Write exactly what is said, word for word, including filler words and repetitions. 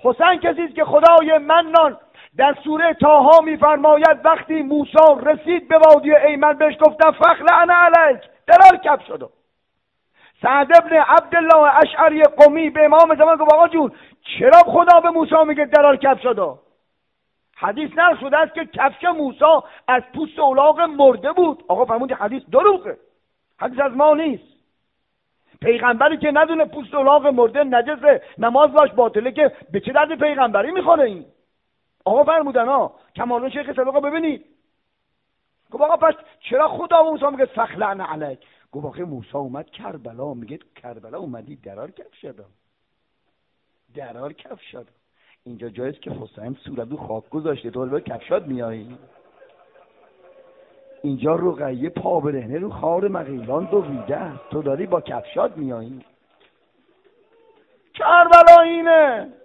حسین کسی است که خدای منان در سوره طه میفرماید وقتی موسی رسید به وادی ایمن بهش گفتن فخلعن علیک، درار کف شد. سعد ابن عبدالله اشعری قمی به امام زمان گفت آقا جون چرا خدا به موسی میگه درار کف شد؟ حدیث نقل شده است که کفش موسی از پوست الاغ مرده بود. آقا فرمود حدیث دروغه، حدیث از ما نیست. پیغمبری که ندونه پوست الاغ مرده نجسه نماز باش باطله که به چه درد پیغمبری میخوره این؟ آقا فرمودن ها کمالون شیخ صدوق ببینید. گفت آقا پس چرا خدا موسی میگه فخلعن علیک؟ گفت آخه موسی اومد کربلا، میگه کربلا اومدی درار کف شد، درار کف شد. اینجا جایست که حسین صورت رو خاک گذاشته تو به کفشاد میایی. اینجا رقیه پا برهنه رو خار مغیلان دویده است، تو داری با کفشاد میایی. کربلا اینه.